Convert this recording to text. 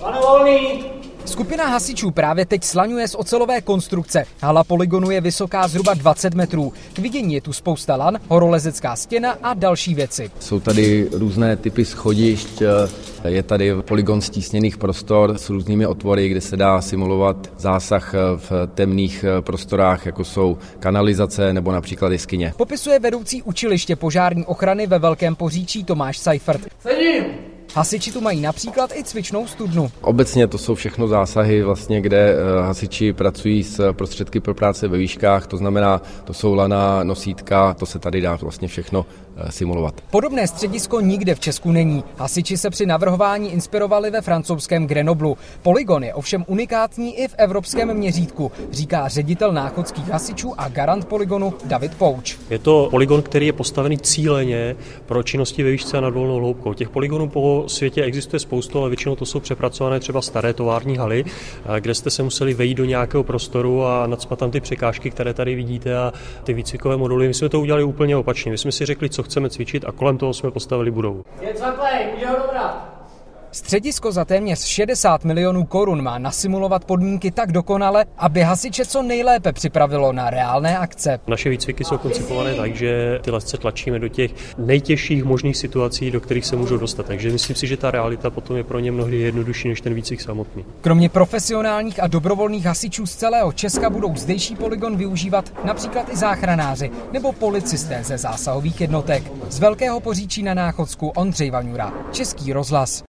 Skupina hasičů právě teď slaňuje z ocelové konstrukce. Hala polygonu je vysoká zhruba 20 metrů. K vidění je tu spousta lan, horolezecká stěna a další věci. Jsou tady různé typy schodišť, je tady polygon stísněných prostor s různými otvory, kde se dá simulovat zásah v temných prostorách, jako jsou kanalizace nebo například jeskyně. Popisuje vedoucí učiliště požární ochrany ve Velkém Poříčí Tomáš Seifert. Hasiči tu mají například i cvičnou studnu. Obecně to jsou všechno zásahy, vlastně, kde hasiči pracují s prostředky pro práce ve výškách, to znamená, to jsou lana, nosítka, to se tady dá vlastně všechno simulovat. Podobné středisko nikde v Česku není. Hasiči se při navrhování inspirovali ve francouzském Grenoblu. Polygon je ovšem unikátní i v evropském měřítku, říká ředitel náchodských hasičů a garant polygonu David Pouč. Je to polygon, který je postavený cíleně pro činnosti ve výšce a nad volnou hloubkou. Těch polygonů po světě existuje spoustu, ale většinou to jsou přepracované třeba staré tovární haly, kde jste se museli vejít do nějakého prostoru a nacpat tam ty překážky, které tady vidíte, a ty výcvikové moduly. My jsme to udělali úplně opačně. My jsme si řekli, co chceme cvičit, a kolem toho jsme postavili budovu. Středisko za téměř 60 milionů korun má nasimulovat podmínky tak dokonale, aby hasiče co nejlépe připravilo na reálné akce. Naše výcviky jsou koncipované tak, že ty lezce tlačíme do těch nejtěžších možných situací, do kterých se můžou dostat. Takže myslím si, že ta realita potom je pro ně mnohdy jednodušší než ten výcvik samotný. Kromě profesionálních a dobrovolných hasičů z celého Česka budou zdejší polygon využívat například i záchranáři nebo policisté ze zásahových jednotek. Z Velkého Poříčí na Náchodsku Ondřej Vaňura, Český rozhlas.